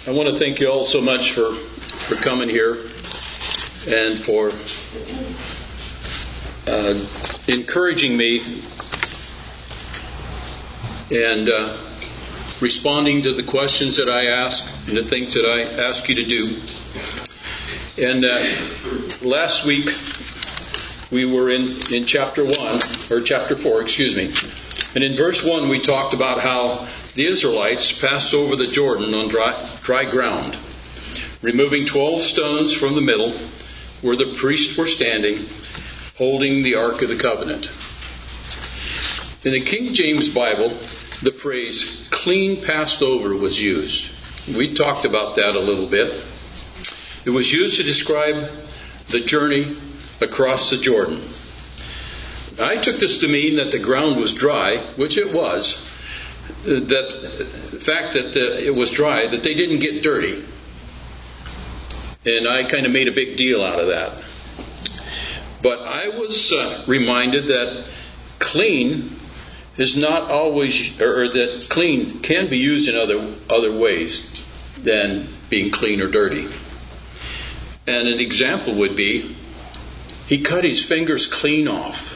I want to thank you all so much for coming here and for encouraging me and responding to the questions that I ask and the things that I ask you to do. And last week we were in chapter 4, and in verse 1 we talked about how the Israelites passed over the Jordan on dry ground, removing 12 stones from the middle where the priests were standing, holding the Ark of the Covenant. In the King James Bible, the phrase "clean passed over" was used. We talked about that a little bit. It was used to describe the journey across the Jordan. I took this to mean that the ground was dry, which it was. That the fact that it was dry, that they didn't get dirty. And I kind of made a big deal out of that. But I was reminded that clean is not always, or that clean can be used in other ways than being clean or dirty. And an example would be, he cut his fingers clean off.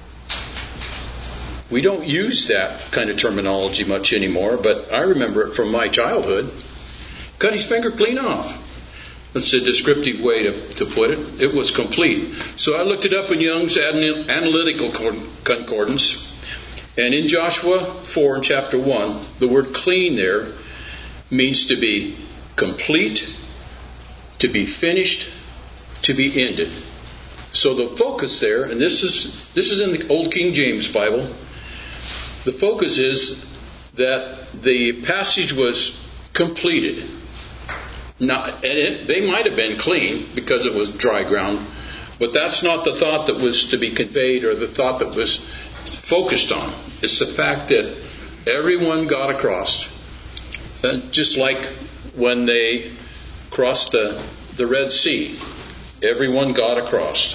We don't use that kind of terminology much anymore, but I remember it from my childhood. Cut his finger clean off. That's a descriptive way to put it. It was complete. So I looked it up in Young's Analytical Concordance. And in Joshua 4 in chapter 1, the word clean there means to be complete, to be finished, to be ended. So the focus there, and this is in the Old King James Bible, the focus is that the passage was completed. Now, they might have been clean because it was dry ground, but that's not the thought that was to be conveyed or the thought that was focused on. It's the fact that everyone got across. Just like when they crossed the Red Sea, everyone got across.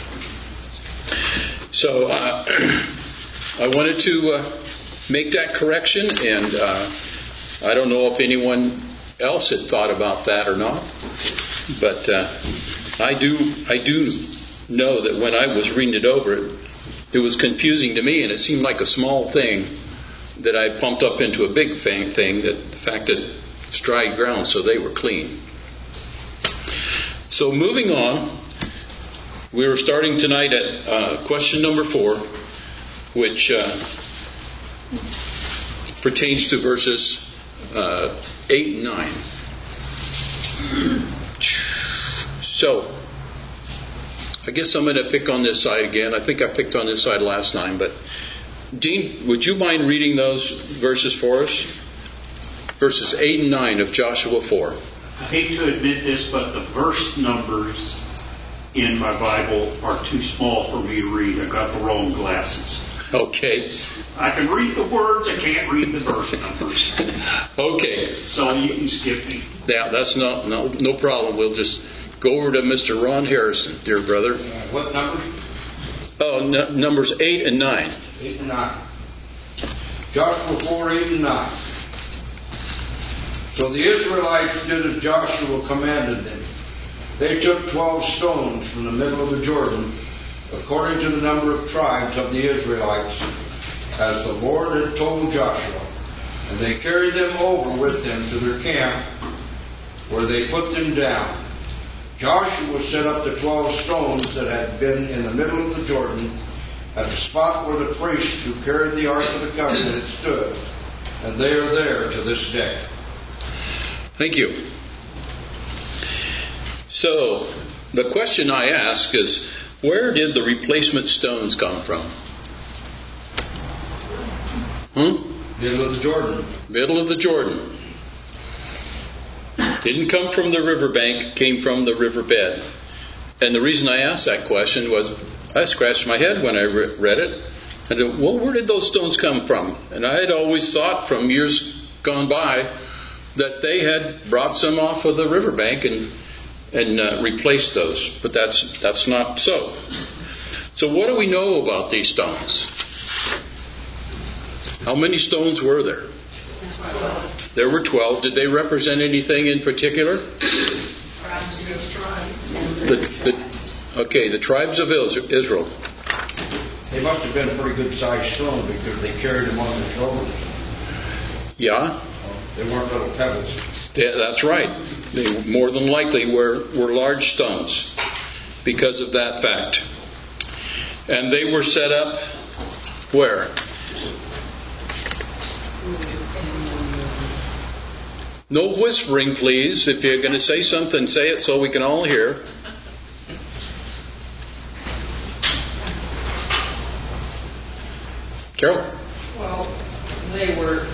So I wanted to make that correction, and I don't know if anyone else had thought about that or not, but I do know that when I was reading it over, it was confusing to me, and it seemed like a small thing that I pumped up into a big thing, that the fact that it's dry ground, so they were clean. So moving on, we were starting tonight at question number 4, which pertains to verses 8 and 9. So, I guess I'm going to pick on this side again. I think I picked on this side last time, but Dean, would you mind reading those verses for us? Verses 8 and 9 of Joshua 4. I hate to admit this, but the verse numbers in my Bible are too small for me to read. I got the wrong glasses. Okay. I can read the words, I can't read the verse numbers. Okay. So you can skip me. Yeah, that's no problem. We'll just go over to Mr. Ron Harrison, dear brother. What number? Oh, numbers 8 and 9. 8 and 9. Joshua 4, 8 and 9. So the Israelites did as Joshua commanded them. They took 12 stones from the middle of the Jordan, according to the number of tribes of the Israelites, as the Lord had told Joshua. And they carried them over with them to their camp, where they put them down. Joshua set up the 12 stones that had been in the middle of the Jordan, at the spot where the priests who carried the Ark of the Covenant had stood, and they are there to this day. Thank you. So, the question I ask is, where did the replacement stones come from? Middle of the Jordan. Middle of the Jordan. Didn't come from the riverbank, came from the riverbed. And the reason I asked that question was, I scratched my head when I read it. I said, well, where did those stones come from? And I had always thought from years gone by that they had brought some off of the riverbank and replaced those. But that's not so. So what do we know about these stones? How many stones were there? There were 12. Did they represent anything in particular? The tribes of Israel. They must have been a pretty good sized stone because they carried them on their shoulders. Yeah. They weren't little pebbles. That's right. They more than likely were large stones because of that fact. And they were set up where? No whispering, please. If you're going to say something, say it so we can all hear. Carol? Well, they were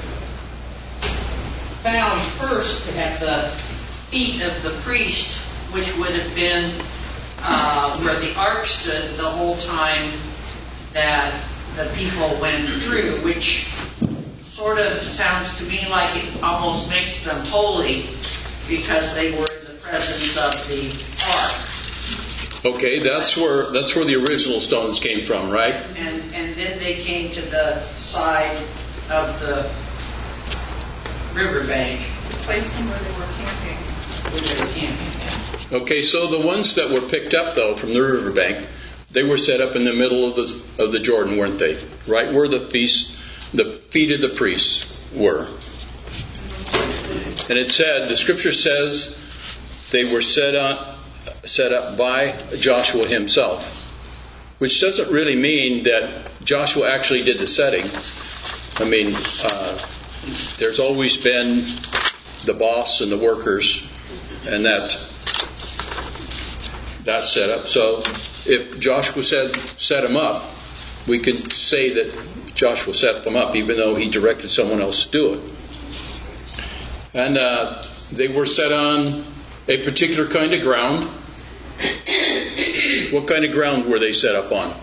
found first at the feet of the priest, which would have been where the ark stood the whole time that the people went through, which sort of sounds to me like it almost makes them holy because they were in the presence of the ark. Okay, that's where the original stones came from, right? And then they came to the side of the riverbank. Placed them where they were camping. Okay, so the ones that were picked up, though, from the riverbank, they were set up in the middle of the Jordan, weren't they? Right where the feet of the priests were. And it said, the scripture says, they were set up by Joshua himself, which doesn't really mean that Joshua actually did the setting. I mean, there's always been the boss and the workers, and that's set up. So if Joshua set them up, we could say that Joshua set them up, even though he directed someone else to do it. And they were set on a particular kind of ground. What kind of ground were they set up on?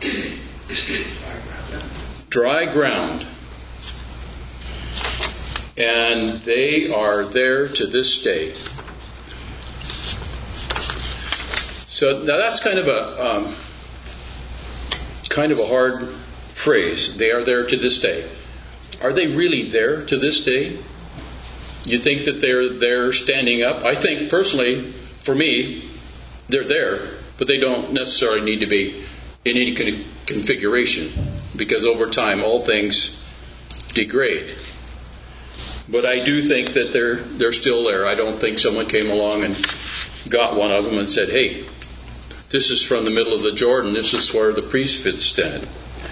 Dry ground. And they are there to this day. So now that's kind of a hard phrase. They are there to this day. Are they really there to this day? You think that they're there standing up? I think personally, for me, they're there, but they don't necessarily need to be in any kind of configuration, because over time all things degrade. But I do think that they're still there. I don't think someone came along and got one of them and said, "Hey, this is from the middle of the Jordan. This is where the priest stood."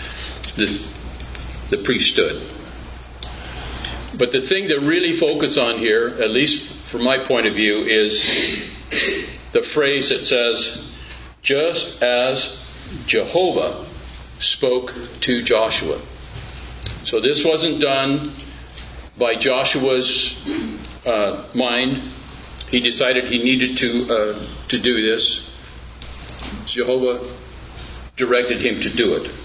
The priest stood. But the thing to really focus on here, at least from my point of view, is the phrase that says, "Just as Jehovah spoke to Joshua." So this wasn't done by Joshua's mind. He decided he needed to do this. Jehovah directed him to do it.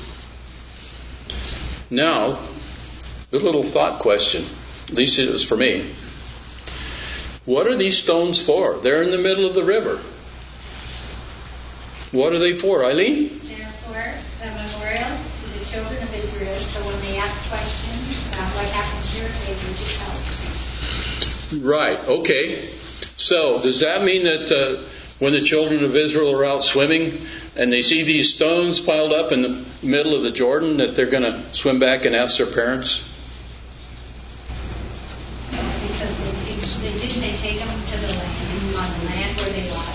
Now, a little thought question, at least it was for me. What are these stones for? They're in the middle of the river. What are they for, Eileen? They're for a memorial to the children of Israel, so when they ask questions about what happened here, they can just tell. Right, okay. So, does that mean that when the children of Israel are out swimming and they see these stones piled up in the middle of the Jordan, that they're going to swim back and ask their parents? Because they take them to the land, on the land where they lie.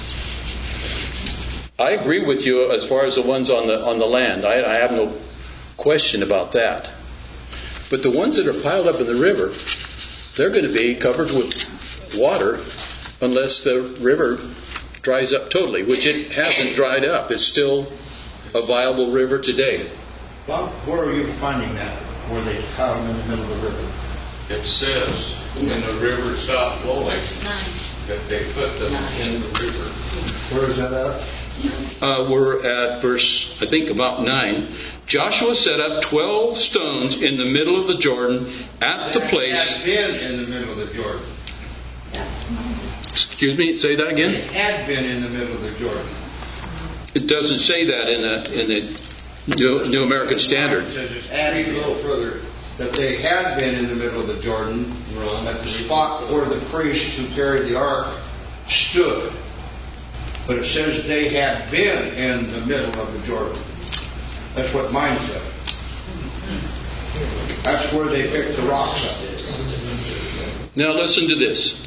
I agree with you as far as the ones on the land. I have no question about that. But the ones that are piled up in the river, they're going to be covered with water unless the river dries up totally, which it hasn't dried up. It's still a viable river today. Bob, where are you finding that? Where they caught them in the middle of the river? It says when the river stopped flowing that they put them in the river. Where is that at? We're at verse, I think, about 9. Joshua set up 12 stones in the middle of the Jordan at the place. It had been in the middle of the Jordan. Excuse me, say that again? It had been in the middle of the Jordan. It doesn't say that in the New American Standard. It says it's added a little further that they had been in the middle of the Jordan, at the spot where the priest who carried the ark stood. But it says they had been in the middle of the Jordan. That's what mine said. That's where they picked the rocks up. Now listen to this.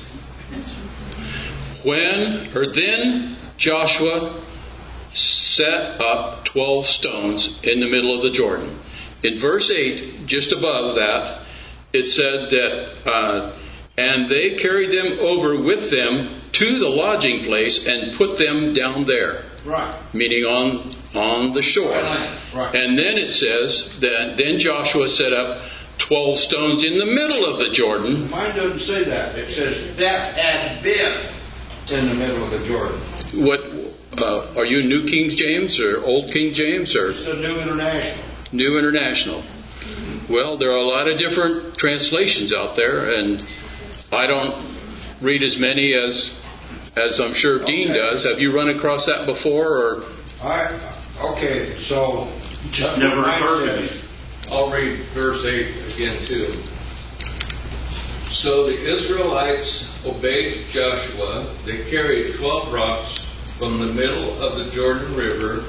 Then Joshua set up 12 stones in the middle of the Jordan. In verse 8, just above that, it said that, and they carried them over with them to the lodging place and put them down there. Right. Meaning on the shore. Right. And then it says that then Joshua set up 12 stones in the middle of the Jordan. Mine doesn't say that. It says that had been in the middle of the Jordan. What are you, New King James or Old King James or? It's the New International. New International. Well, there are a lot of different translations out there, and I don't read as many as I'm sure Dean does. Have you run across that before? Or Okay, so Just never occurred to me. I'll read verse 8 again too. So the Israelites obeyed Joshua. They carried 12 rocks from the middle of the Jordan River.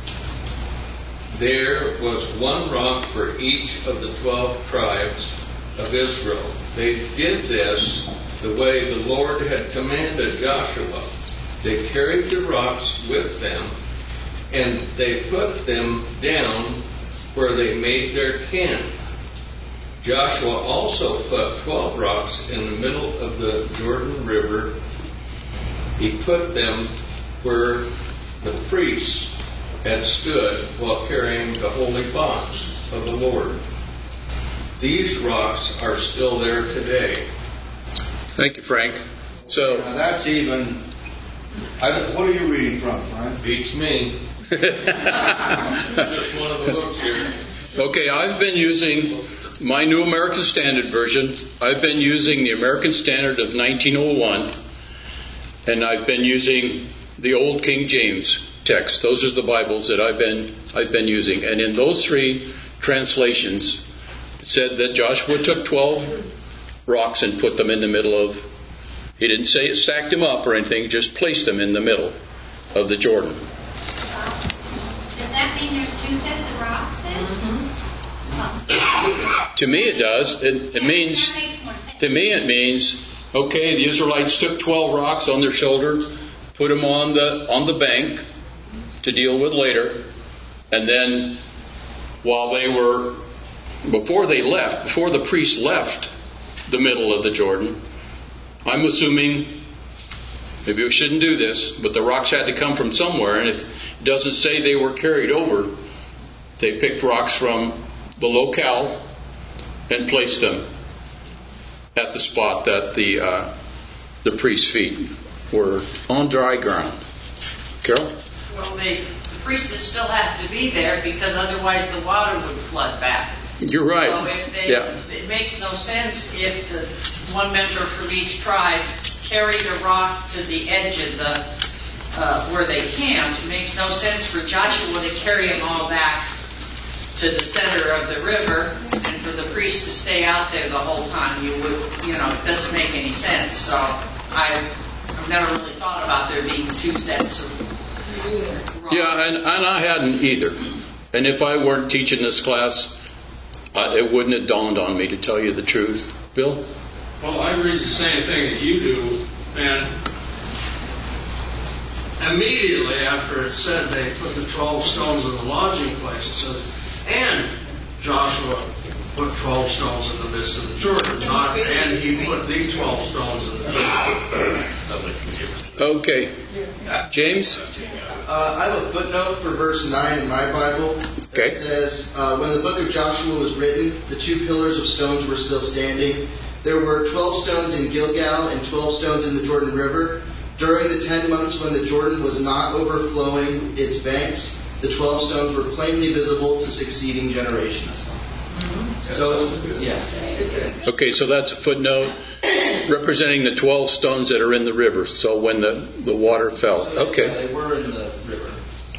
There was one rock for each of the 12 tribes of Israel. They did this the way the Lord had commanded Joshua. They carried the rocks with them, and they put them down where they made their camp. Joshua also put 12 rocks in the middle of the Jordan River. He put them where the priests had stood while carrying the holy box of the Lord. These rocks are still there today. thank you, Frank. So now that's even. What are you reading from, Frank? Beats me. Just one of the books here. okay, I've been using my New American Standard Version. I've been using the American Standard of 1901, and I've been using the Old King James text. Those are the Bibles that I've been using. And in those three translations, it said that Joshua took 12 rocks and put them in the middle of. He didn't say it stacked them up or anything; just placed them in the middle of the Jordan. Does that mean there's two sets of rocks then? To me, it does. It means. That makes more sense. To me, it means okay. The Israelites took 12 rocks on their shoulder, put them on the bank to deal with later, and then before the priest left the middle of the Jordan, I'm assuming, maybe we shouldn't do this, but the rocks had to come from somewhere, and it doesn't say they were carried over. They picked rocks from the locale and placed them at the spot that the priest's feet were on dry ground. Carol? Well, the priest would still have to be there because otherwise the water would flood back. You're right. So it makes no sense if the one member from each tribe carried a rock to the edge of the where they camped. It makes no sense for Joshua to carry them all back to the center of the river and for the priest to stay out there the whole time. It doesn't make any sense. So I've never really thought about there being two sets of rocks. Yeah, and I hadn't either. And if I weren't teaching this class, it wouldn't have dawned on me, to tell you the truth. Bill? Well, I read the same thing that you do, and immediately after it said they put the 12 stones in the lodging place, it says, and Joshua put 12 stones in the midst of the Jordan, and he put these 12 stones in the Jordan. Okay. James? I have a footnote for verse 9 in my Bible. Okay. It says, when the book of Joshua was written, the 2 pillars of stones were still standing. There were 12 stones in Gilgal and 12 stones in the Jordan River. During the 10 months when the Jordan was not overflowing its banks, the 12 stones were plainly visible to succeeding generations. So, yeah. Okay, so that's a footnote representing the 12 stones that are in the river. So when the water fell. Okay. They were in the river.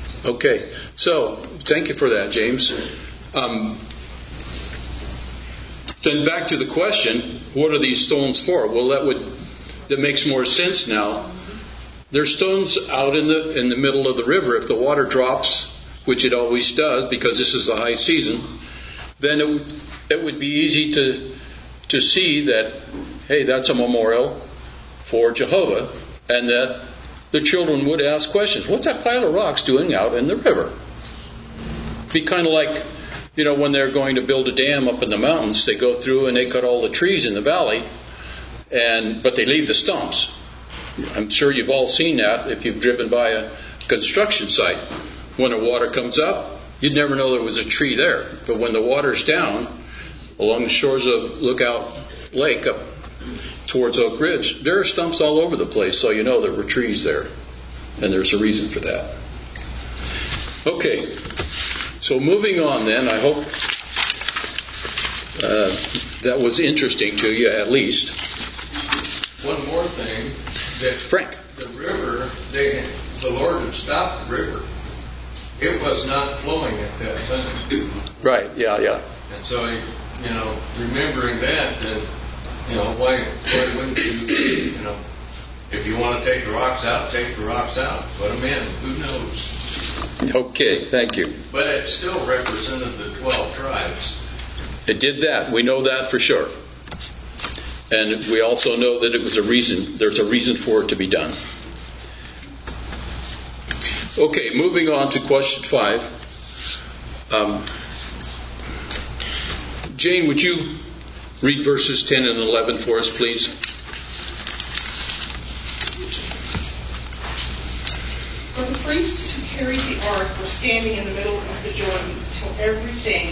Okay. So, thank you for that, James. Then back to the question, what are these stones for? Well, that makes more sense now. They're stones out in the middle of the river. If the water drops, which it always does because this is the high season, then it would be easy to see that, hey, that's a memorial for Jehovah, and that the children would ask questions. What's that pile of rocks doing out in the river? Be kind of like, when they're going to build a dam up in the mountains, they go through and they cut all the trees in the valley, but they leave the stumps. I'm sure you've all seen that if you've driven by a construction site. When the water comes up, you'd never know there was a tree there. But when the water's down, along the shores of Lookout Lake up towards Oak Ridge, there are stumps all over the place, so you know there were trees there. And there's a reason for that. Okay, so moving on then, I hope that was interesting to you at least. One more thing, that Frank. The river, the Lord had stopped the river. It was not flowing at that time. Right, yeah. And so, remembering that, why wouldn't you, if you want to take the rocks out, take the rocks out. Put them in. Who knows? Okay, thank you. But it still represented the 12 tribes. It did that. We know that for sure. And we also know that it was a reason. There's a reason for it to be done. Okay, moving on to question 5. Jane, would you read verses 10 and 11 for us, please? For the priests who carried the ark were standing in the middle of the Jordan till everything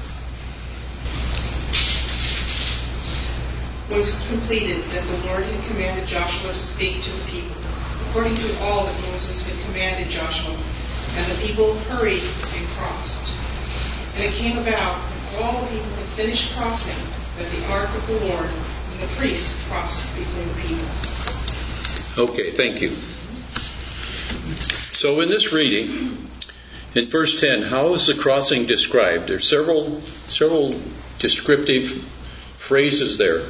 was completed that the Lord had commanded Joshua to speak to the people, according to all that Moses had commanded Joshua. And the people hurried and crossed. And it came about, when all the people had finished crossing, that the ark of the Lord and the priests crossed before the people. Okay, thank you. So in this reading, in verse 10, how is the crossing described? There's several descriptive phrases there.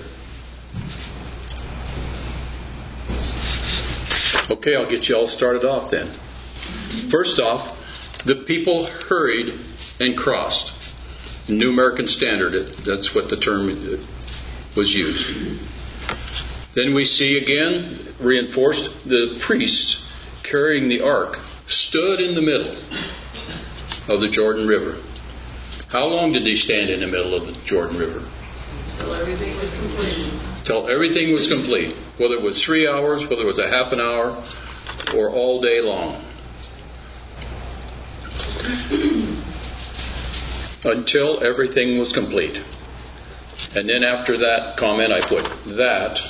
Okay, I'll get you all started off then. First off, the people hurried and crossed. New American Standard, that's what the term was used. Then we see again, reinforced, the priests carrying the ark stood in the middle of the Jordan River. How long did they stand in the middle of the Jordan River? Till everything was complete. Till everything was complete. Whether it was 3 hours, whether it was a half an hour, or all day long. Until everything was complete. And then after that comment I put that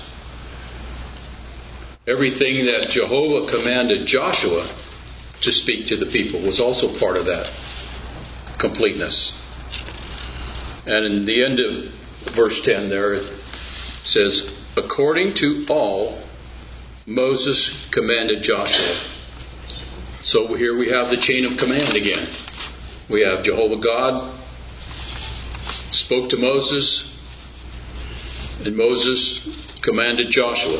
everything that Jehovah commanded Joshua to speak to the people was also part of that completeness. And in the end of verse 10 there it says, according to all Moses commanded Joshua. So here we have the chain of command again. We have Jehovah God spoke to Moses, and Moses commanded Joshua.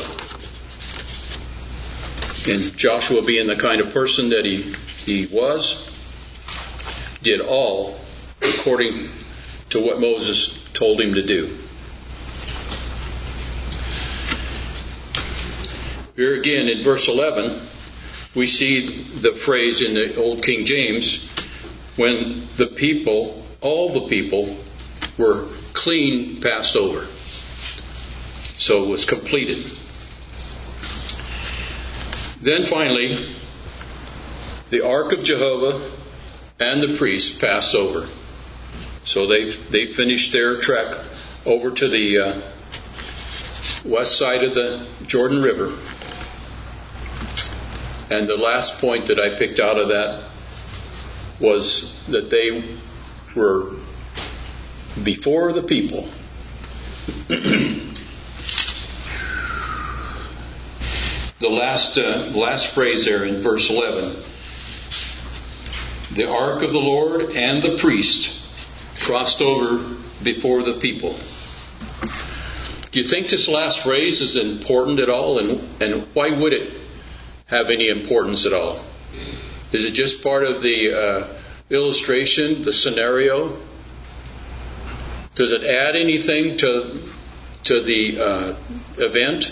And Joshua, being the kind of person that he was, did all according to what Moses told him to do. Here again in verse 11, we see the phrase in the Old King James, when the people, all the people, were clean passed over. So it was completed. Then finally, the ark of Jehovah and the priests passed over. So they finished their trek over to the west side of the Jordan River. And the last point that I picked out of that was that they were before the people. The last phrase there in verse 11. The ark of the Lord and the priest crossed over before the people. Do you think this last phrase is important at all? And why would it have any importance at all? Is it just part of the illustration, the scenario? Does it add anything to the event?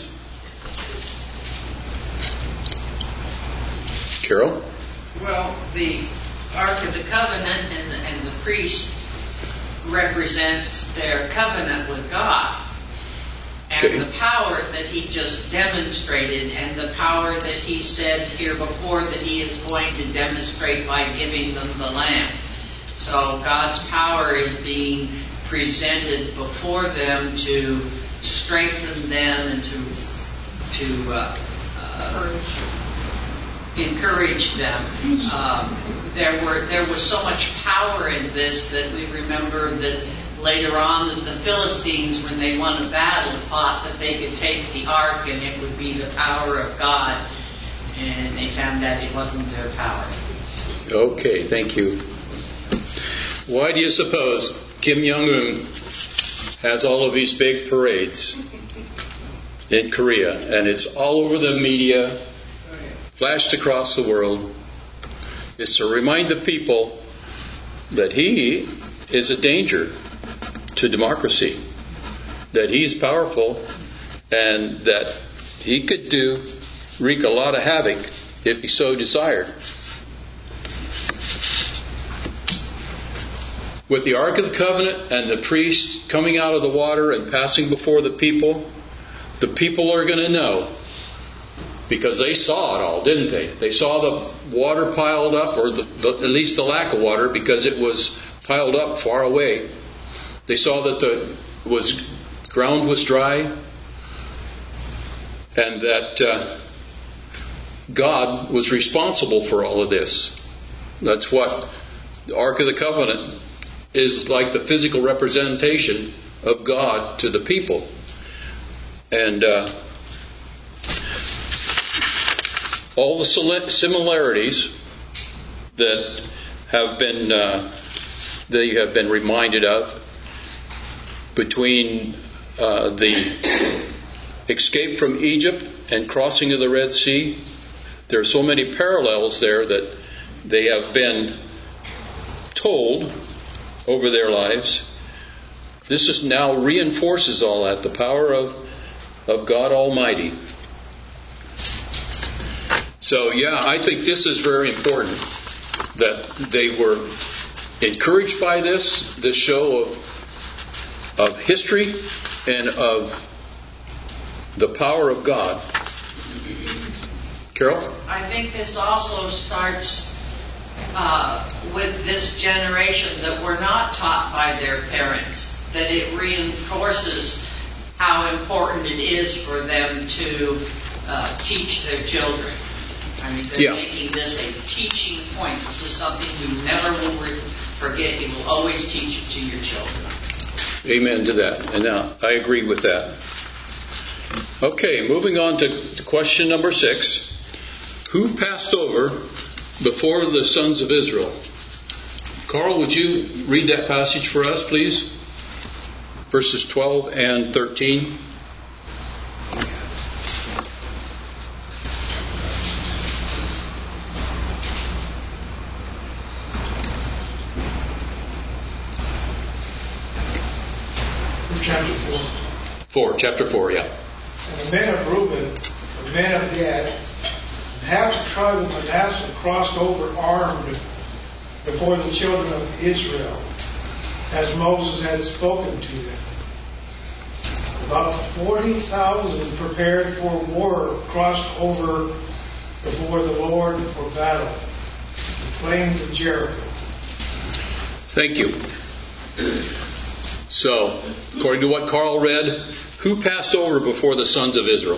Carol? Well, the Ark of the Covenant and the priest represents their covenant with God. And Okay. the power that he just demonstrated, and the power that he said here before that he is going to demonstrate by giving them the land. So God's power is being presented before them to strengthen them and to encourage them. There was so much power in this that we remember that later on that the Philistines, when they won a battle, thought that they could take the ark and it would be the power of God, and they found that it wasn't their power. Okay, thank you. Why do you suppose Kim Jong-un has all of these big parades in Korea, and it's all over the media, flashed across the world? It's to remind the people that he is a danger to democracy, that he's powerful, and that he could wreak a lot of havoc if he so desired. With the Ark of the Covenant and the priest coming out of the water and passing before the people are going to know, because they saw it all, didn't they? They saw the water piled up, or at least the lack of water, because it was piled up far away. They saw that the ground was dry, and that God was responsible for all of this. That's what the Ark of the Covenant is, like the physical representation of God to the people. And all the similarities that you have been reminded of between the escape from Egypt and crossing of the Red Sea, there are so many parallels there that they have been told over their lives. This is now reinforces all that, the power of God Almighty. So I think this is very important, that they were encouraged by this show of history and of the power of God. Carol? I think this also starts with this generation that were not taught by their parents, that it reinforces how important it is for them to teach their children. I mean, they're making this a teaching point. This is something you never will forget. You will always teach it to your children. Amen to that. And now, I agree with that. Okay, moving on to question number 6. Who passed over before the sons of Israel? Carl, would you read that passage for us, please? Verses 12 and 13. Chapter 4. Chapter 4, yeah. And the men of Reuben, the men of Gad, and half the tribe of Manasseh crossed over armed before the children of Israel, as Moses had spoken to them. About 40,000 prepared for war crossed over before the Lord for battle, the plains of Jericho. Thank you. So, according to what Carl read, who passed over before the sons of Israel?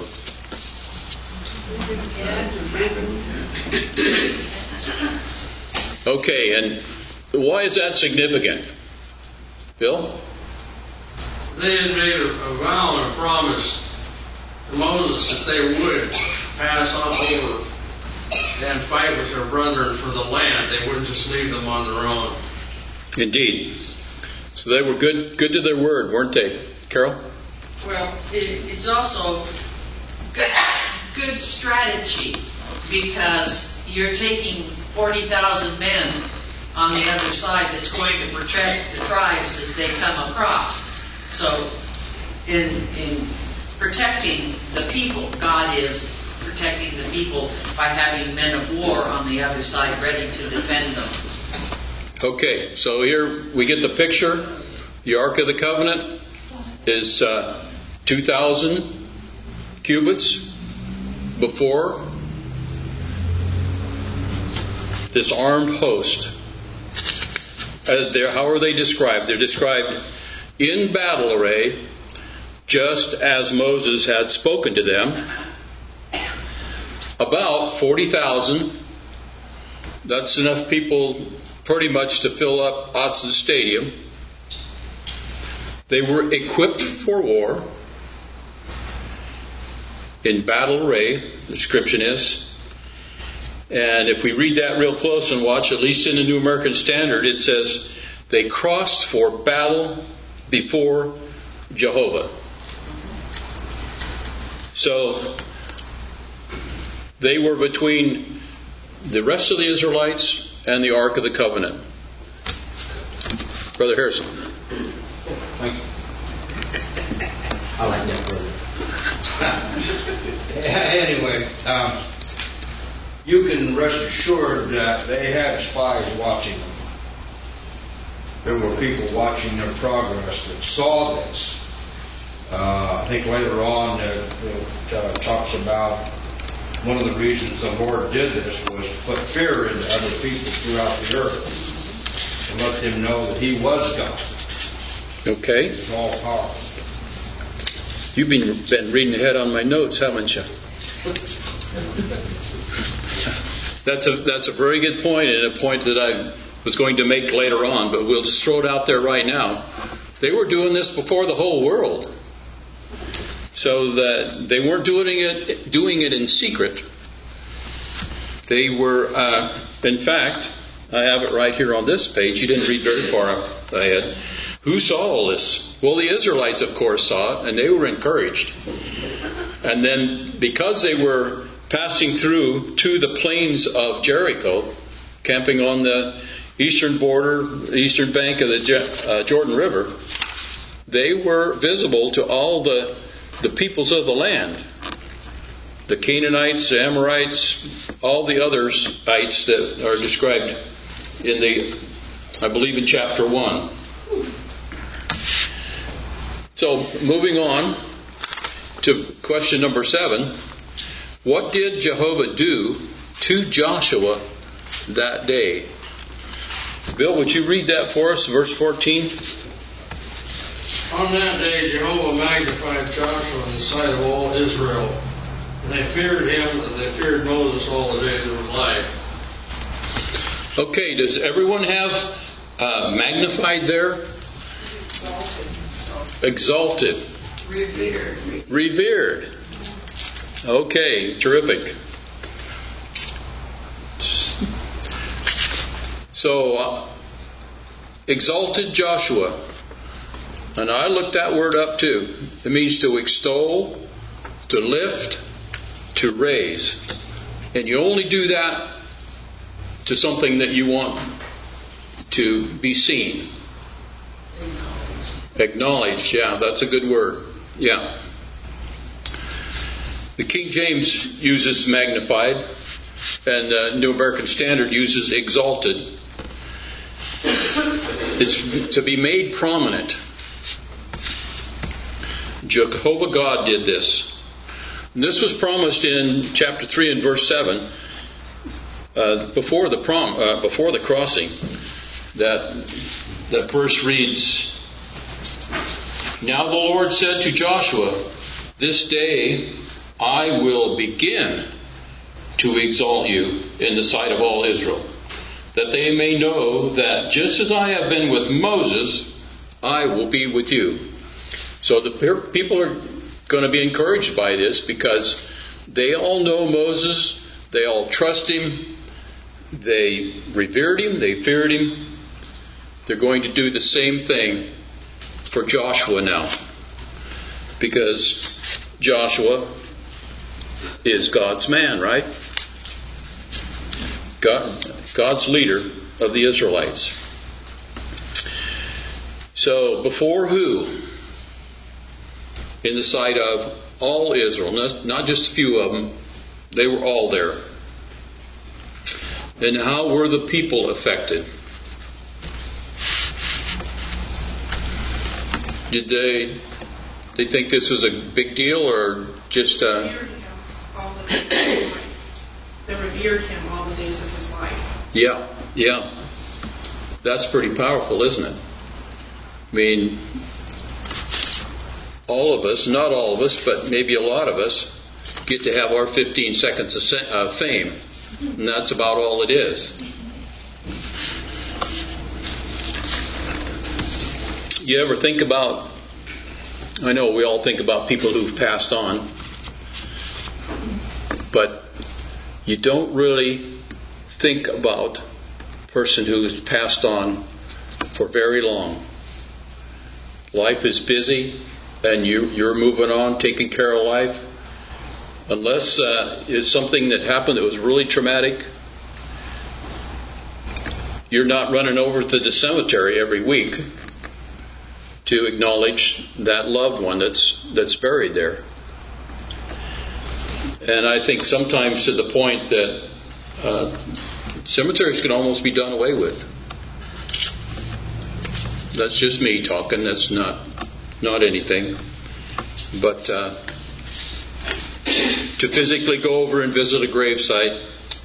Okay, and why is that significant? Bill? They had made a vow and a promise to Moses that they would pass on over and fight with their brethren for the land. They wouldn't just leave them on their own. Indeed. So they were good to their word, weren't they, Carol? Well, it's also good strategy, because you're taking 40,000 men on the other side that's going to protect the tribes as they come across. So in protecting the people, God is protecting the people by having men of war on the other side ready to defend them. Okay, so here we get the picture. The Ark of the Covenant is 2,000 cubits before this armed host. How are they described? They're described in battle array, just as Moses had spoken to them. About 40,000. That's enough people pretty much to fill up Autzen Stadium. They were equipped for war, in battle array, the description is. And if we read that real close and watch, at least in the New American Standard, it says they crossed for battle before Jehovah. So they were between the rest of the Israelites and the Ark of the Covenant. Brother Harrison. Thank you. I like that, brother. Anyway, you can rest assured that they had spies watching them. There were people watching their progress that saw this. I think later on it talks about one of the reasons the Lord did this was to put fear into other people throughout the earth and let them know that He was God. Okay. He's all powerful. You've been reading ahead on my notes, haven't you? That's a very good point, and a point that I was going to make later on, but we'll just throw it out there right now. They were doing this before the whole world. So that they weren't doing it in secret. They were, in fact, I have it right here on this page. You didn't read very far ahead. Who saw all this? Well, the Israelites, of course, saw it, and they were encouraged. And then, because they were passing through to the plains of Jericho, camping on the eastern border, the eastern bank of the Jordan River, they were visible to all the peoples of the land. The Canaanites, the Amorites, all the others that are described I believe in chapter 1. So, moving on to question number 7. What did Jehovah do to Joshua that day? Bill, would you read that for us, verse 14? On that day Jehovah magnified Joshua in the sight of all Israel, and they feared him as they feared Moses all the days of his life. Okay, does everyone have magnified there? Exalted. Revered. Okay, terrific. So, exalted Joshua. And I looked that word up too. It means to extol, to lift, to raise. And you only do that to something that you want to be seen. Acknowledged, yeah, that's a good word. Yeah. The King James uses magnified, and the New American Standard uses exalted. It's to be made prominent. Jehovah God did this. And this was promised in chapter 3 and verse 7, before the crossing. That verse reads, "Now the Lord said to Joshua, this day I will begin to exalt you in the sight of all Israel, that they may know that just as I have been with Moses, I will be with you." So the people are going to be encouraged by this because they all know Moses, they all trust him, they revered him, they feared him, they're going to do the same thing for Joshua now. Because Joshua is God's man, right? God's leader of the Israelites. So, before who? In the sight of all Israel, not just a few of them, they were all there. And how were the people affected? Did they think this was a big deal, or just... They revered him all the days of his life. Yeah. That's pretty powerful, isn't it? I mean, all of us, not all of us, but maybe a lot of us, get to have our 15 seconds of fame. And that's about all it is. You ever think about, I know we all think about people who've passed on, but you don't really think about a person who's passed on for very long. Life is busy, and you're moving on, taking care of life. Unless it's something that happened that was really traumatic, you're not running over to the cemetery every week to acknowledge that loved one that's buried there. And I think sometimes to the point that cemeteries can almost be done away with. That's just me talking. That's not anything. But to physically go over and visit a gravesite,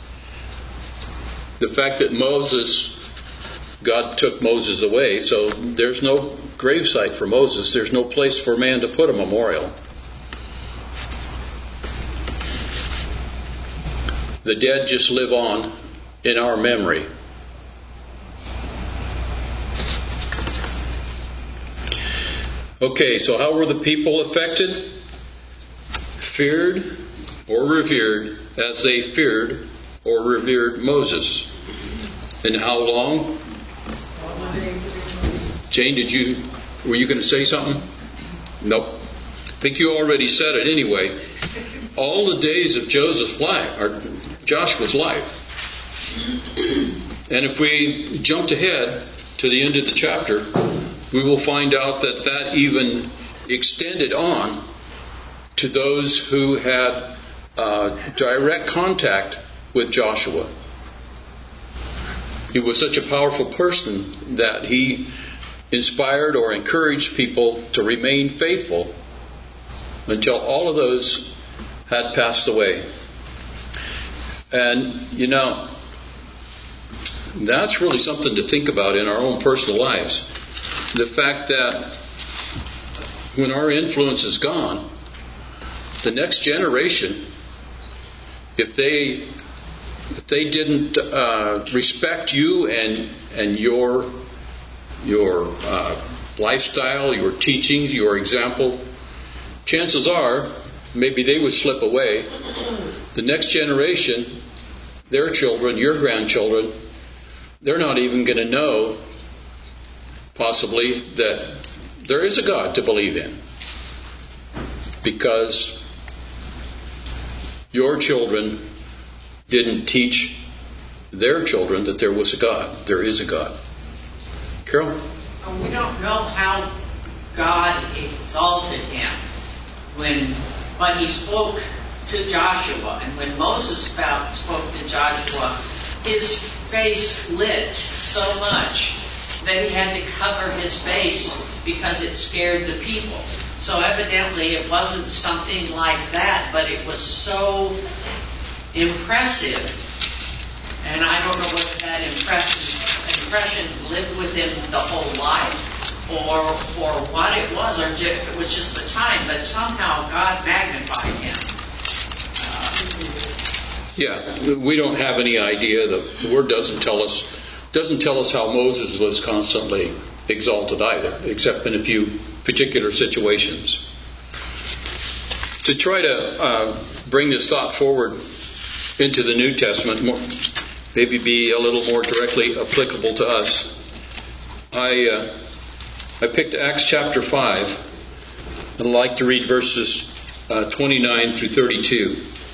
the fact that God took Moses away, so there's no gravesite for Moses. There's no place for man to put a memorial. The dead just live on in our memory. Okay, so how were the people affected? Feared or revered as they feared or revered Moses. And how long? Jane, were you going to say something? Nope. I think you already said it anyway. All the days of Joshua's life. And if we jumped ahead to the end of the chapter, we will find out that even extended on to those who had direct contact with Joshua. He was such a powerful person that he inspired or encouraged people to remain faithful until all of those had passed away. And, that's really something to think about in our own personal lives. The fact that when our influence is gone, the next generation, if they didn't respect you and your lifestyle, your teachings, your example, chances are maybe they would slip away. The next generation, their children, your grandchildren, they're not even going to know, possibly, that there is a God to believe in. Because your children didn't teach their children that there was a God. There is a God. Carol? We don't know how God exalted him when he spoke to Joshua. And when Moses spoke to Joshua, his face lit so much that he had to cover his face because it scared the people. So evidently it wasn't something like that, but it was so impressive. And I don't know whether that impression lived with him the whole life or what it was, or if it was just the time, but somehow God magnified him. Yeah, we don't have any idea. The Word doesn't tell us how Moses was constantly exalted either, except in a few particular situations. To try to bring this thought forward into the New Testament, maybe be a little more directly applicable to us, I picked Acts chapter 5, and I'd like to read verses 29 through 32.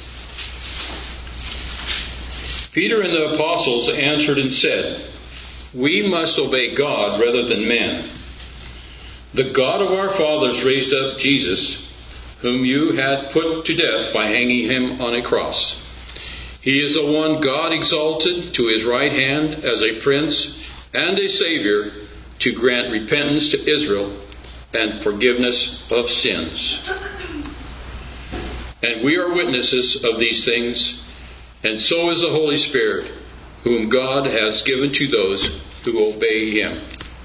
Peter and the apostles answered and said, "We must obey God rather than men. The God of our fathers raised up Jesus, whom you had put to death by hanging him on a cross. He is the one God exalted to his right hand as a prince and a savior to grant repentance to Israel and forgiveness of sins. And we are witnesses of these things, and so is the Holy Spirit, whom God has given to those who obey him."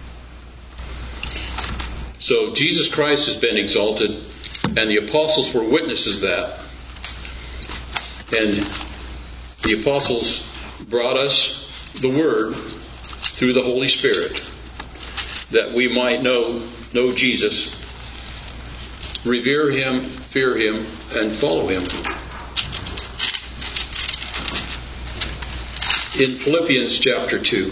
So Jesus Christ has been exalted, and the apostles were witnesses of that. And the apostles brought us the Word through the Holy Spirit, that we might know Jesus, revere him, fear him, and follow him. In Philippians chapter 2,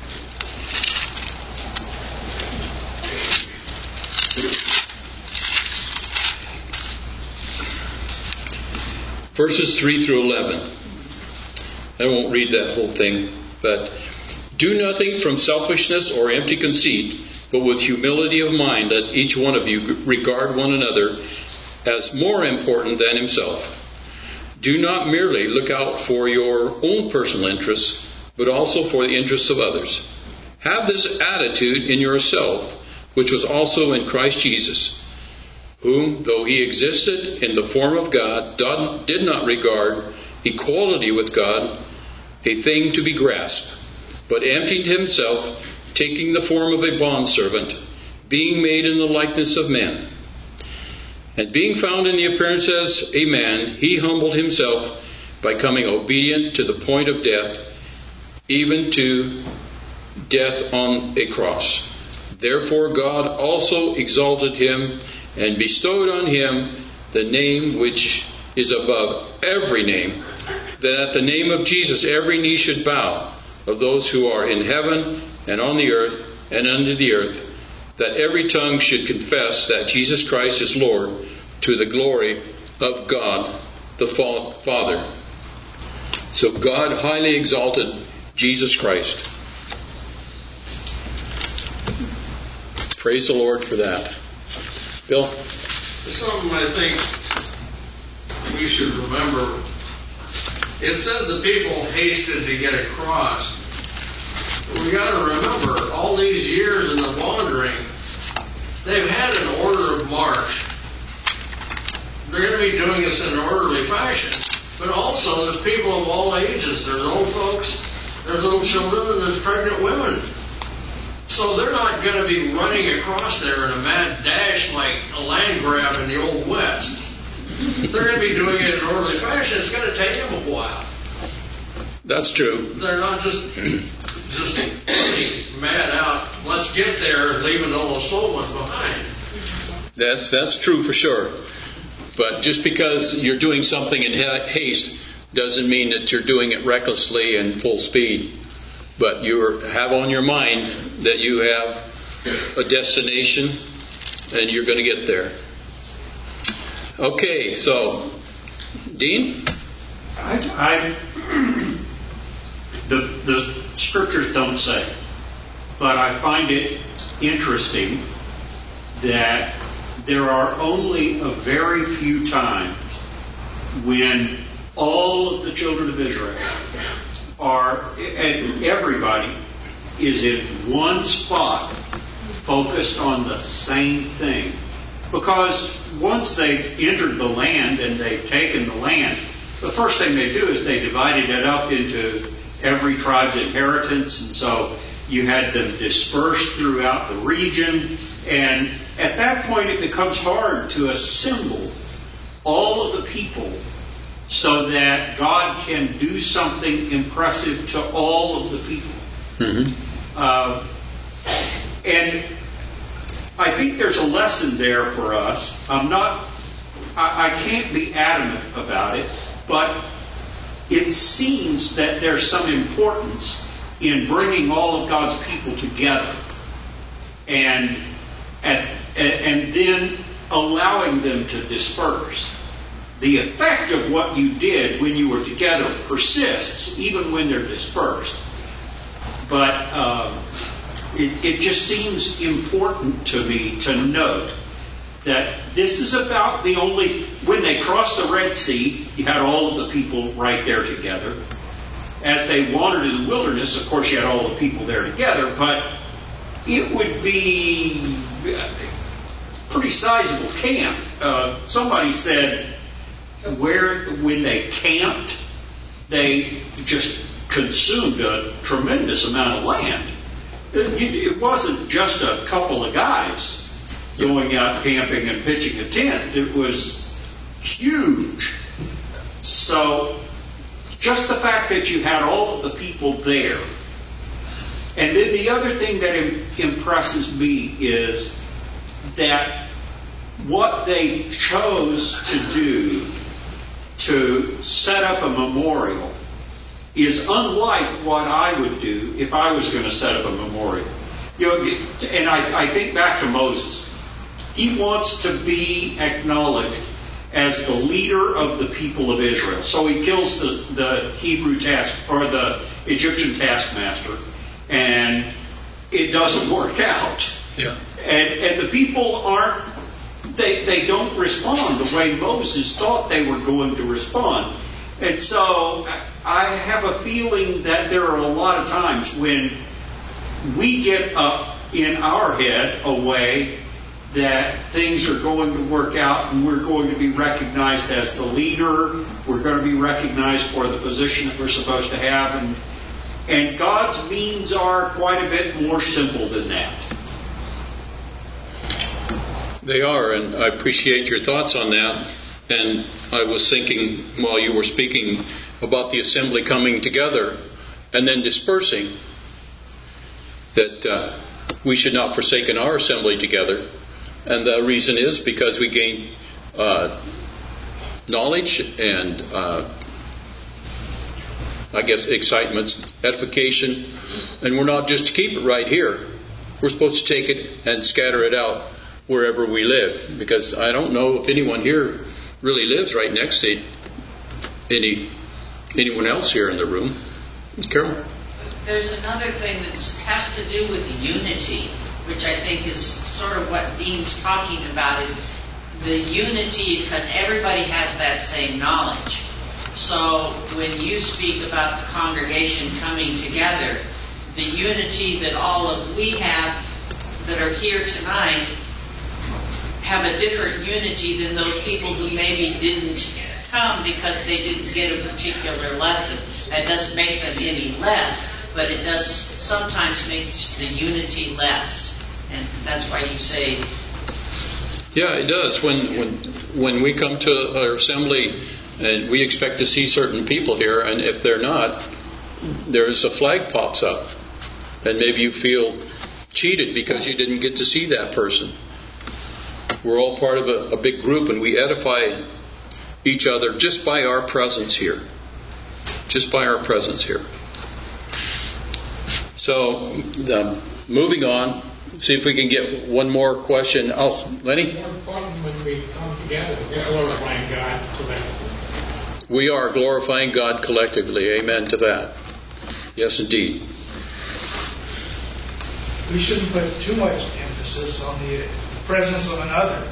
verses 3 through 11. I won't read that whole thing, but do nothing from selfishness or empty conceit, but with humility of mind let each one of you regard one another as more important than himself. Do not merely look out for your own personal interests, but also for the interests of others. Have this attitude in yourself, which was also in Christ Jesus, whom, though he existed in the form of God, did not regard equality with God a thing to be grasped, but emptied himself, taking the form of a bondservant, being made in the likeness of men. And being found in the appearance as a man, he humbled himself by becoming obedient to the point of death, even to death on a cross. Therefore God also exalted him and bestowed on him the name which is above every name, that at the name of Jesus every knee should bow, of those who are in heaven and on the earth and under the earth, that every tongue should confess that Jesus Christ is Lord, to the glory of God the Father. So God highly exalted Jesus Christ. Praise the Lord for that. Bill? Something I think we should remember. It says the people hasted to get across. We got to remember, all these years in the wandering, they've had an order of march. They're going to be doing this in an orderly fashion. But also, there's people of all ages. There's old folks, there's little children, and there's pregnant women. So they're not going to be running across there in a mad dash like a land grab in the Old West. They're going to be doing it in an orderly fashion. It's going to take them a while. That's true. They're not just mad out, let's get there, leaving all those slow ones behind. That's true for sure. But just because you're doing something in haste doesn't mean that you're doing it recklessly and full speed. But you have on your mind that you have a destination and you're going to get there. Okay, so Dean? The scriptures don't say, but I find it interesting that there are only a very few times when all of the children of Israel and everybody is in one spot focused on the same thing. Because once they've entered the land and they've taken the land, the first thing they do is they divided it up into every tribe's inheritance, and so you had them dispersed throughout the region, and at that point it becomes hard to assemble all of the people so that God can do something impressive to all of the people. Mm-hmm. And I think there's a lesson there for us. I can't be adamant about it, but it seems that there's some importance in bringing all of God's people together and then allowing them to disperse. The effect of what you did when you were together persists, even when they're dispersed. But it just seems important to me to note that this is about when they crossed the Red Sea, you had all of the people right there together. As they wandered in the wilderness, of course, you had all the people there together, but it would be a pretty sizable camp. Somebody said when they camped, they just consumed a tremendous amount of land. It wasn't just a couple of guys going out camping and pitching a tent. It was huge. So just the fact that you had all of the people there. And then the other thing that impresses me is that what they chose to do to set up a memorial is unlike what I would do if I was going to set up a memorial. And I think back to Moses. He wants to be acknowledged as the leader of the people of Israel. So he kills the Hebrew the Egyptian taskmaster, and it doesn't work out. Yeah. And the people they don't respond the way Moses thought they were going to respond. And so I have a feeling that there are a lot of times when we get up in our head a way that things are going to work out and we're going to be recognized as the leader. We're going to be recognized for the position that we're supposed to have. And God's means are quite a bit more simple than that. They are, and I appreciate your thoughts on that. And I was thinking while you were speaking about the assembly coming together and then dispersing, that we should not forsake our assembly together. And the reason is because we gain knowledge and I guess excitement, edification, and we're not just to keep it right here. We're supposed to take it and scatter it out wherever we live, because I don't know if anyone here really lives right next to anyone else here in the room. Carol? There's another thing that has to do with unity, which I think is sort of what Dean's talking about, is the unity, because everybody has that same knowledge. So when you speak about the congregation coming together, the unity that we have that are here tonight have a different unity than those people who maybe didn't come because they didn't get a particular lesson. That doesn't make them any less, but it does sometimes makes the unity less. And that's why you say... Yeah, it does. When we come to our assembly and we expect to see certain people here, and if they're not, there's a flag pops up. And maybe you feel cheated because you didn't get to see that person. We're all part of a big group, and we edify each other just by our presence here. Just by our presence here. So, moving on, see if we can get one more question. Oh, Lenny? More important when we come together, we're glorifying God collectively. We are glorifying God collectively. Amen to that. Yes, indeed. We shouldn't put too much emphasis on the presence of another.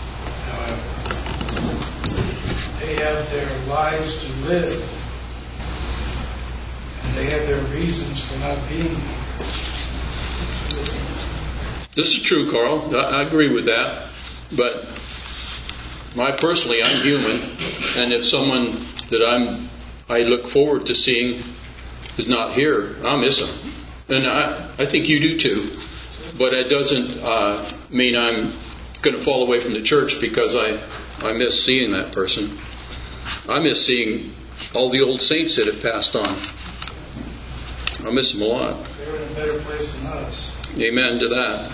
They have their lives to live, and they have their reasons for not being here. This is true, Carl. I agree with that. But I'm human, and if someone that I look forward to seeing is not here, I'll miss them. And I think you do too. But it doesn't mean I'm going to fall away from the church because I miss seeing that person. I miss seeing all the old saints that have passed on. I miss them a lot. They're in a better place than us. Amen to that.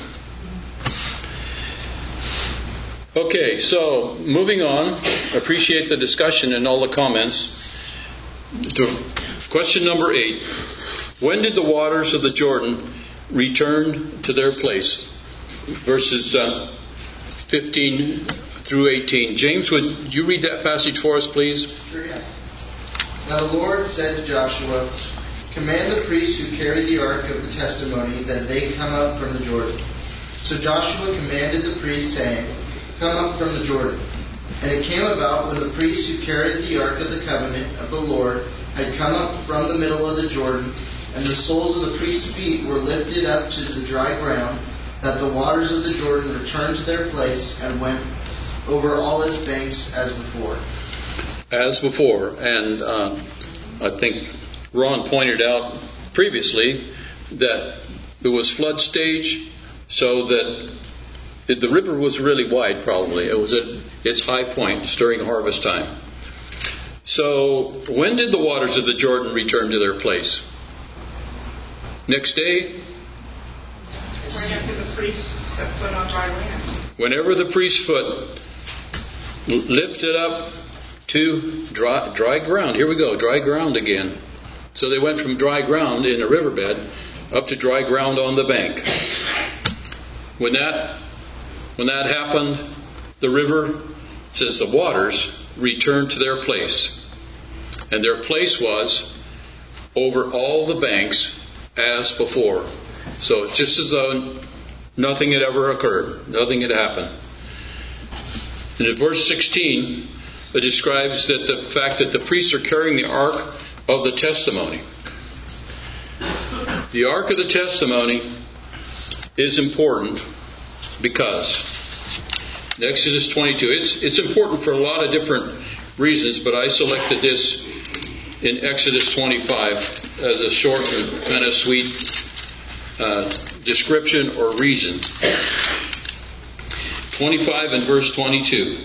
Okay, so moving on. Appreciate the discussion and all the comments. Question number 8. When did the waters of the Jordan return to their place? verses 15 through 18. James, would you read that passage for us, please? Sure, yeah. Now the Lord said to Joshua, "Command the priests who carry the ark of the testimony that they come up from the Jordan." So Joshua commanded the priests, saying, "Come up from the Jordan." And it came about when the priests who carried the ark of the covenant of the Lord had come up from the middle of the Jordan, and the soles of the priests' feet were lifted up to the dry ground, that the waters of the Jordan returned to their place and went over all its banks as before. As before. And I think Ron pointed out previously that it was flood stage, so that the river was really wide probably. It was at its high point during harvest time. So when did the waters of the Jordan return to their place? Next day? Whenever the priest set foot on dry land. Whenever the priest's foot lifted up to dry ground. Here we go, dry ground again. So they went from dry ground in a riverbed up to dry ground on the bank. When that happened, the river, says the waters, returned to their place. And their place was over all the banks as before. So it's just as though nothing had ever occurred. Nothing had happened. And in verse 16, it describes that the fact that the priests are carrying the ark of the testimony. The ark of the testimony is important because in Exodus 22, it's important for a lot of different reasons, but I selected this in Exodus 25 as a short and kind of sweet description or reason. 25 and verse 22.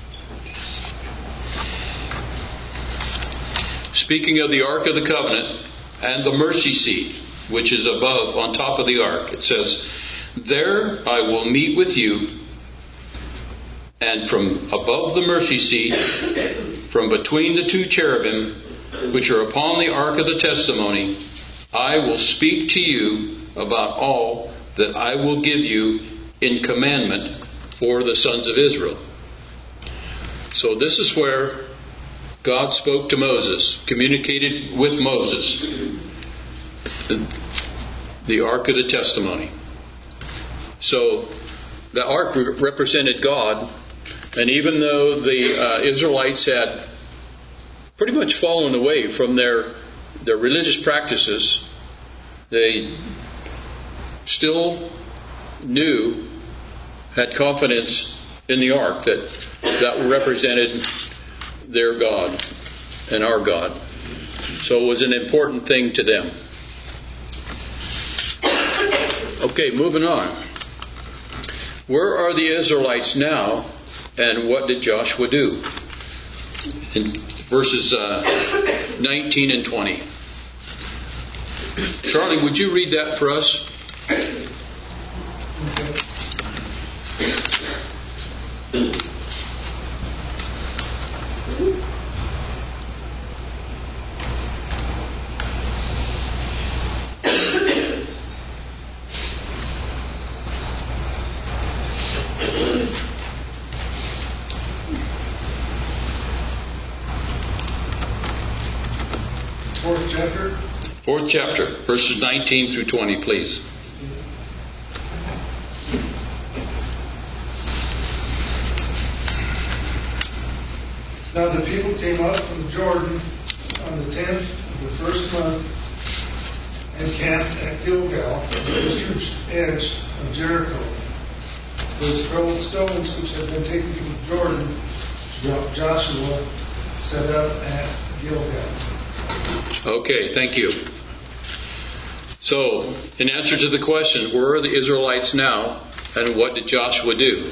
Speaking of the Ark of the Covenant and the mercy seat, which is above, on top of the ark, it says, "There I will meet with you, and from above the mercy seat, from between the two cherubim, which are upon the ark of the testimony, I will speak to you about all that I will give you in commandment for the sons of Israel." So this is where God spoke to Moses, communicated with Moses, the ark of the testimony. So the ark represented God, and even though the Israelites had pretty much fallen away from their religious practices, they still knew, had confidence in the ark that represented their God and our God. So it was an important thing to them. Okay, moving on. Where are the Israelites now, and what did Joshua do? In verses 19 and 20. Charlie, would you read that for us? Fourth chapter, verses 19 through 20, please. Now the people came up from Jordan on the 10th of the first month and camped at Gilgal, the eastern edge of Jericho. Those 12 stones which had been taken from Jordan, Joshua set up at Gilgal. Okay, thank you. So, in answer to the question, where are the Israelites now, and what did Joshua do?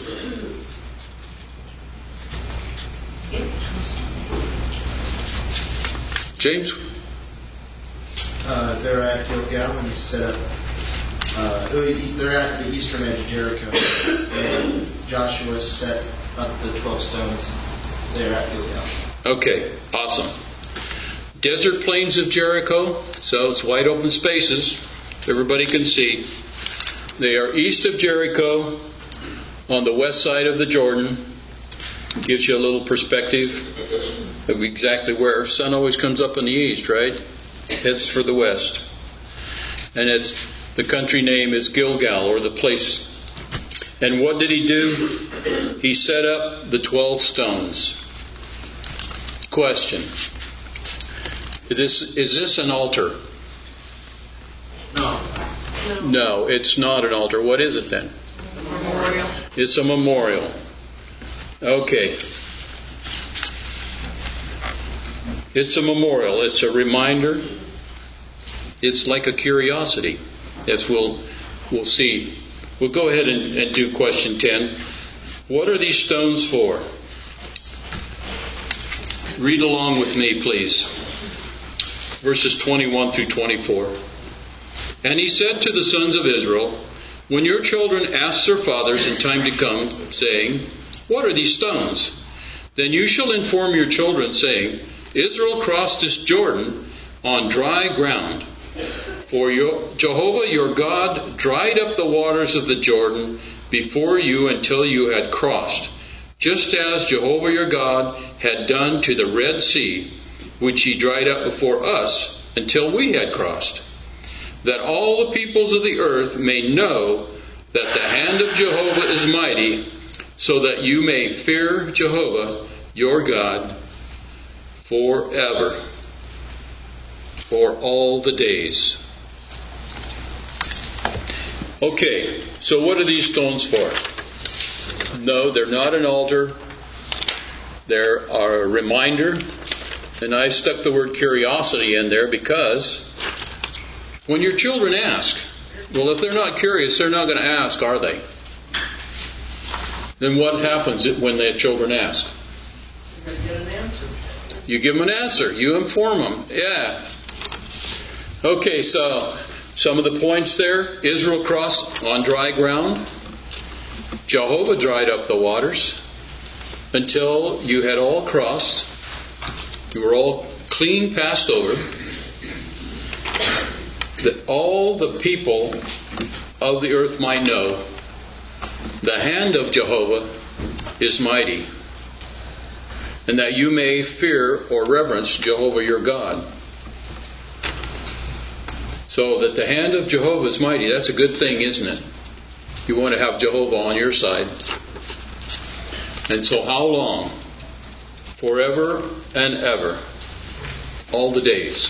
James? They're at Gilgal, and he set up. They're at the eastern edge of Jericho, and Joshua set up the 12 stones. They're at Gilgal. Okay, awesome. Desert plains of Jericho, so it's wide open spaces. Everybody can see. They are east of Jericho, on the west side of the Jordan. Gives you a little perspective of exactly where. Sun always comes up in the east, right? Heads for the west. And the country name is Gilgal, or the place. And what did he do? He set up the 12 stones. Question. Is this an altar? No, it's not an altar. What is it then? Memorial. It's a memorial. Okay. It's a memorial. It's a reminder. It's like a curiosity. As we'll see. We'll go ahead and do question 10. What are these stones for? Read along with me, please. Verses 21 through 24. And he said to the sons of Israel, when your children ask their fathers in time to come, saying, what are these stones? Then you shall inform your children, saying, Israel crossed this Jordan on dry ground. For Jehovah your God dried up the waters of the Jordan before you until you had crossed, just as Jehovah your God had done to the Red Sea, which he dried up before us until we had crossed, that all the peoples of the earth may know that the hand of Jehovah is mighty, so that you may fear Jehovah your God forever, for all the days. Okay, so what are these stones for? No, they're not an altar. They're a reminder. And I stuck the word curiosity in there because when your children ask, well, if they're not curious, they're not going to ask, are they? Then what happens when the children ask? You're going to get an answer. You give them an answer. You inform them. Yeah. Okay, so some of the points there. Israel crossed on dry ground. Jehovah dried up the waters until you had all crossed. You were all clean passed over. That all the people of the earth might know the hand of Jehovah is mighty, and that you may fear or reverence Jehovah your God. So that the hand of Jehovah is mighty, that's a good thing, isn't it? You want to have Jehovah on your side. And so how long? Forever and ever. All the days.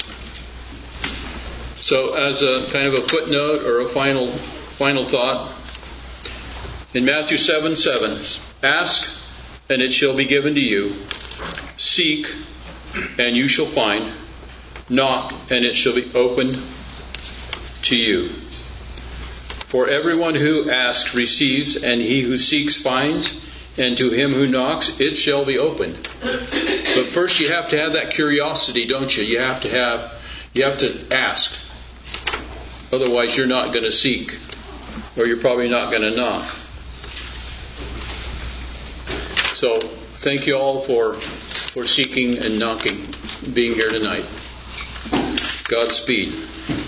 So as a kind of a footnote or a final thought, in Matthew 7:7, ask and it shall be given to you. Seek and you shall find. Knock and it shall be opened to you. For everyone who asks receives, and he who seeks finds, and to him who knocks it shall be opened. But first you have to have that curiosity, don't you? You have to ask. Otherwise you're not going to seek, or you're probably not going to knock. So thank you all for seeking and knocking, being here tonight. Godspeed.